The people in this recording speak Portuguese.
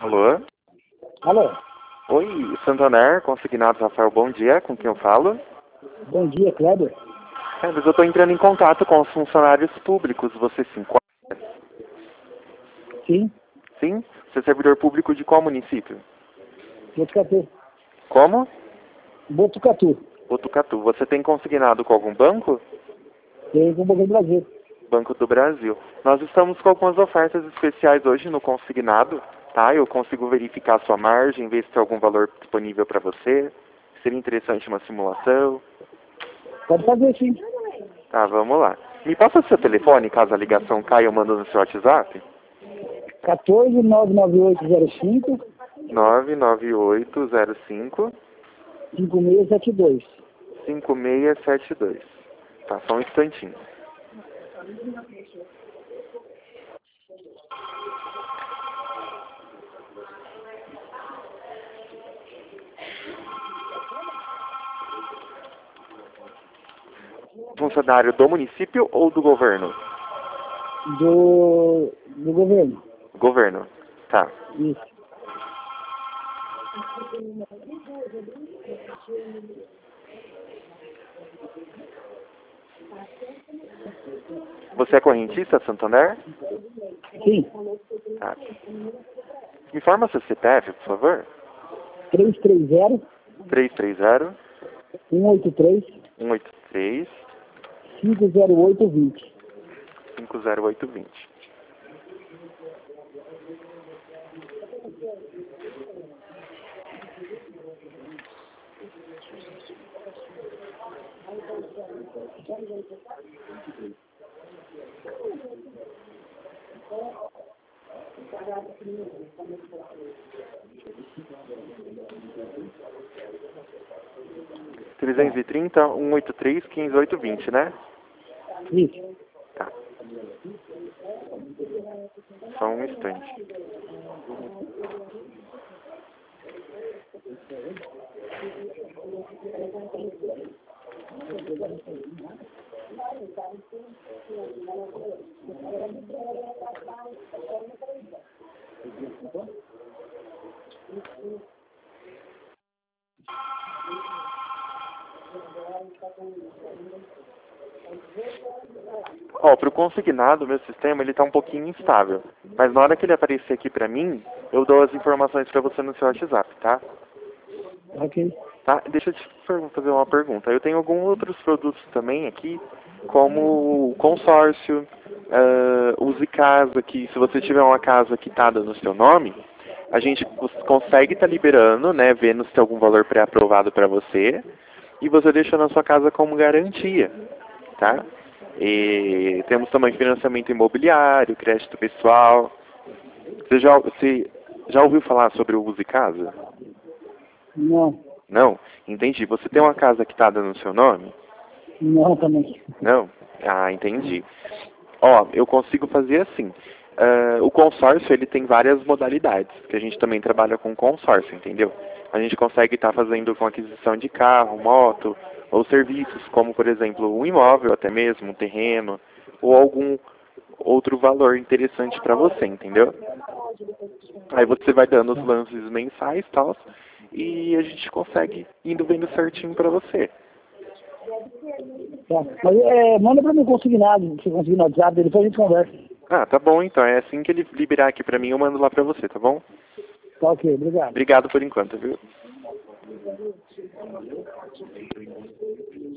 Alô? Alô, Oi, Santander, consignado Rafael, bom dia, com quem eu falo? bom dia, Kleber. Mas eu estou entrando em contato com os funcionários públicos, você se enquadra? Sim, Sim? Você é servidor público de qual município? Botucatu. Como? Botucatu. Botucatu. Você tem consignado com algum banco? Tem com o Banco do Brasil. Banco do Brasil. Nós estamos com algumas ofertas especiais hoje no consignado, tá? Eu consigo verificar a sua margem, ver se tem algum valor disponível para você. Seria interessante uma simulação. Pode fazer sim. Tá, vamos lá. Me passa seu telefone, caso a ligação caia, eu mando no seu WhatsApp. 14 99805 99805 5672. 5672. Tá, só um instantinho. Funcionário do município ou do governo? Do governo. Governo. Tá. Isso. Você é correntista, Santander? Sim. Tá. Me informa seu CPF, por favor. 330 330 183 183 50820. 50820. Trezentos e trinta 183 15820, né? Isso. Tá. Só um instante. Ó, pro consignado, meu sistema, ele tá um pouquinho instável. Mas na hora que ele aparecer aqui pra mim, eu dou as informações pra você no seu WhatsApp, tá? Ok. Tá? Deixa eu te fazer uma pergunta. Eu tenho alguns outros produtos também aqui, como consórcio, use casa, que se você tiver uma casa quitada no seu nome, a gente consegue estar liberando, né, vendo se tem algum valor pré-aprovado para você, e você deixa na sua casa como garantia, tá? E temos também financiamento imobiliário, crédito pessoal. Você já ouviu falar sobre o Use Casa? Não. Não? Entendi. Você tem uma casa quitada no seu nome? Não também. Não? Ah, entendi. Ó, eu consigo fazer assim. O consórcio, ele tem várias modalidades, que a gente também trabalha com consórcio, entendeu? A gente consegue estar fazendo com aquisição de carro, moto, ou serviços, como, por exemplo, um imóvel até mesmo, um terreno, ou algum outro valor interessante para você, entendeu? Aí você vai dando os lances mensais e tal, e a gente consegue indo vendo certinho para você. Tá. Mas manda pra mim consignado, se conseguir no WhatsApp, depois a gente conversa. Ah, tá bom então. É assim que ele liberar aqui pra mim, eu mando lá pra você, tá bom? Tá ok, obrigado. Obrigado por enquanto, viu?